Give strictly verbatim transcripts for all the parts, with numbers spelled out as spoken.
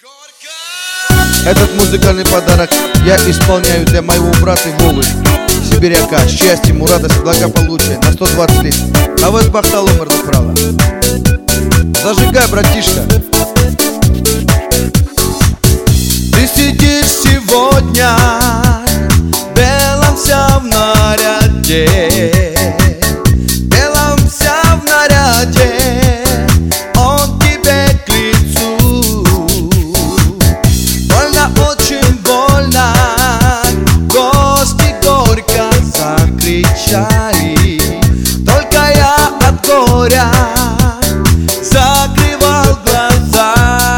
Этот музыкальный подарок я исполняю для моего брата Вовы, сибиряка. Счастья ему, радость, благополучия на сто двадцать лет. А вот бахтал умер направо. Зажигай, братишка. Ты сидишь сегодня белом вся в наряде, белом вся в наряде, он тебе к лицу. Больно, очень больно, гости горько закричали. Только я от горя закрывал глаза.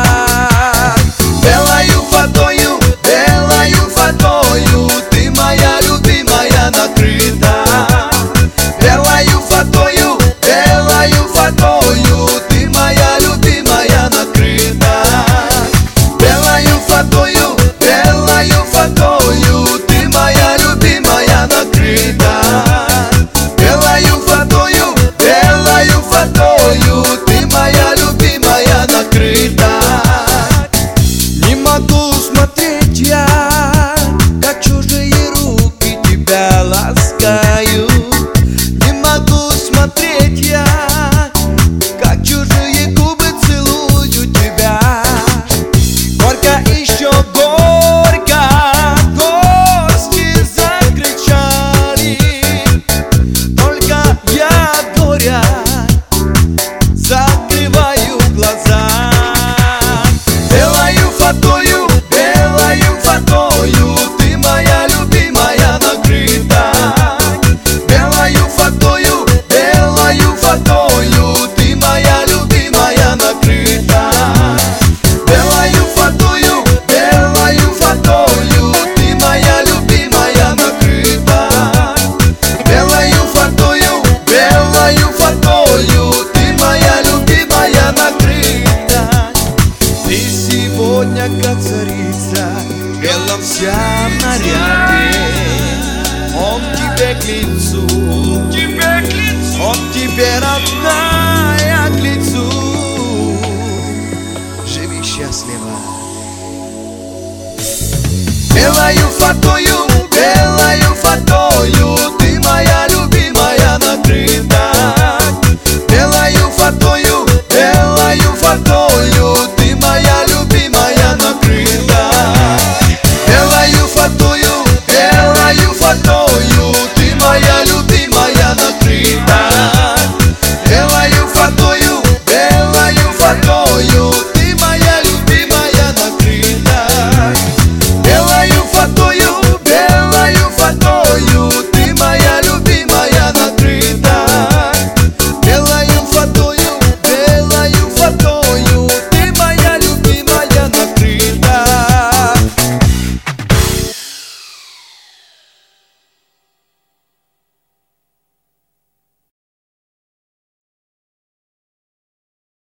Белою водою, белою водою ты, моя любимая, накрыта. Белою водою, белою водою ты, моя любимая, накрыта. Белою водою, белою водою ты, моя любимая, накрыта. Белою водою, белою водою ты, моя любимая, накрыта. Не могу смотреть я, как чужие руки тебя ласкают. Не могу смотреть я, как чужие губы целуют тебя. Горько, еще горько, гости закричали. Только я от горя закрываю глаза. Белою водою, белою водою ты, моя любимая, накрыта. Белою водою, белою водою ты, моя любимая, накрыта. Белою водою, белою водою ты, моя любимая, накрыта. Белою водою, белою водою ты, моя любимая, накрыта. Ты сегодня как царица, белом вся в наряде, он тебе к лицу, он тебе родная к лицу. Живи счастливо. Белою водою,